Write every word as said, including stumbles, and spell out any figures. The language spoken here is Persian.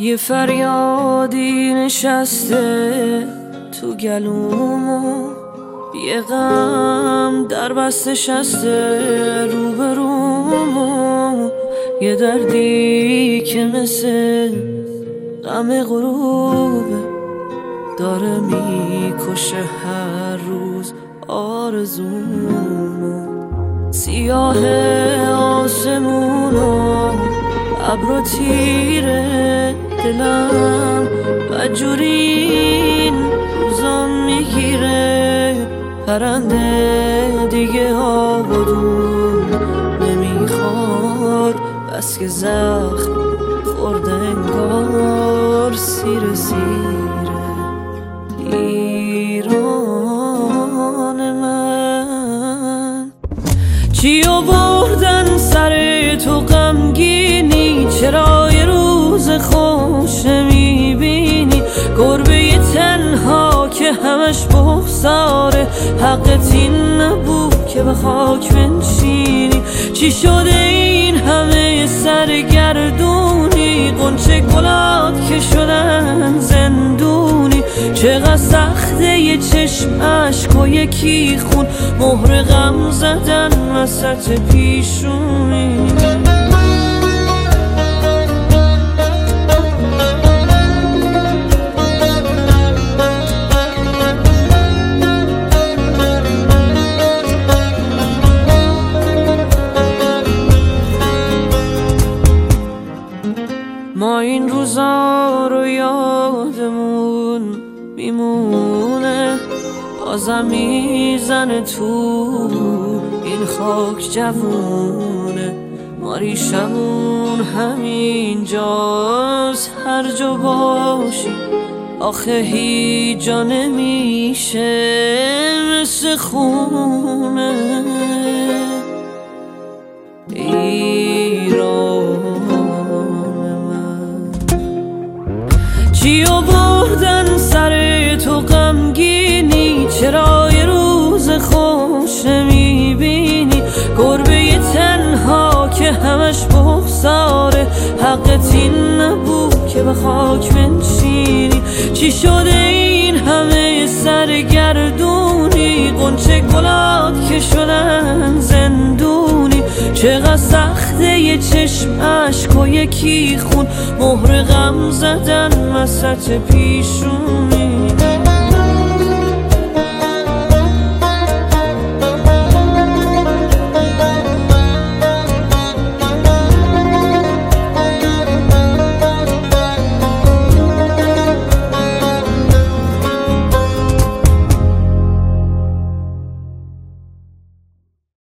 یه فریادی نشسته تو گلومو، یه غم در بست شسته روبرومو، یه دردی که مثل غم غروبه داره میکشه هر روز آرزومو. سیاه آسمونو ابر تیره دلم بدجوری این روزا میگیره، پرنده دیگه آبادون نمیخواد بس که زخم خورده انگار سیر سیره. ایران من چیو بردن سر تو غمگینی، چرا یه روز خوش نمیبینی؟ گربه تنها که همش بغضاره، حقت این نبود که به خاک بنشینی. چی شده این همه سرگردونی؟ غنچه گلات که شدن زندونی. چقدر سخته یه چشم اشک و یکی خون، مهر غم زدن وسط پیشونی. ما این روزا رو یادمون میمونه، بازم میزنه تو این خاک جوونه. ما ریشمون همین جاست، هر جا باشی آخه هیچ جا نمیشه مثل خونه. چیو بردن سر تو غمگینی، چرا یه روز خوش نمیبینی؟ گربه تنها که همش بغضاره، حقت این نبود که به خاک بنشینی. چی شده این همه سرگردونی؟ غنچه گلات که شدن زندونی. چقدر سخته یه چشم اشک و یکی خون، مهر غم زدن وسط پیشونی.